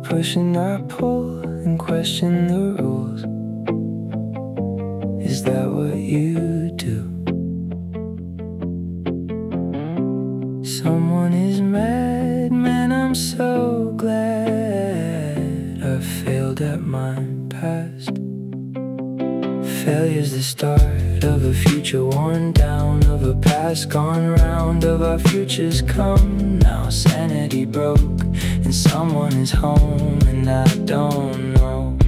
push and I pull and question the rules. Is that what you do? Someone is mad, man, I'm so glad I failed at my past. Failure's the start of a future worn down, of a past gone round, of our futures come now. Sanity broke and someone is home and I don't know.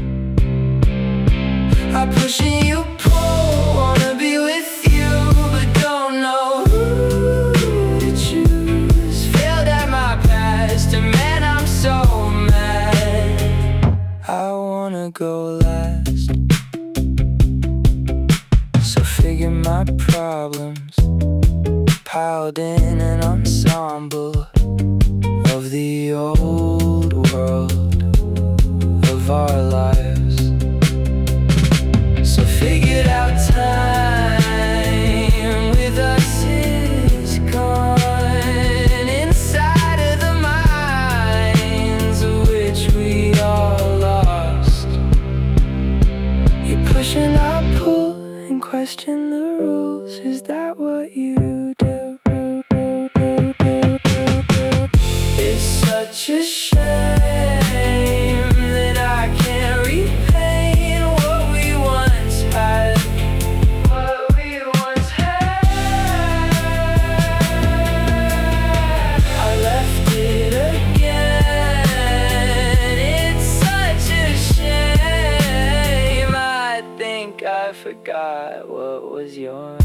I push and you pull, wanna be with you but don't know who to choose. Failed at my past and man I'm so mad. I wanna go last, so figure my problems piled in an ensemble of the old world of our lives. So figured out time with us is gone, inside of the minds of which we all lost. You push and I pull and question the rules. Is that what you do? It's such a shame that I can't repaint what we once had. What we once had. I left it again. It's such a shame. I think I forgot what was yours.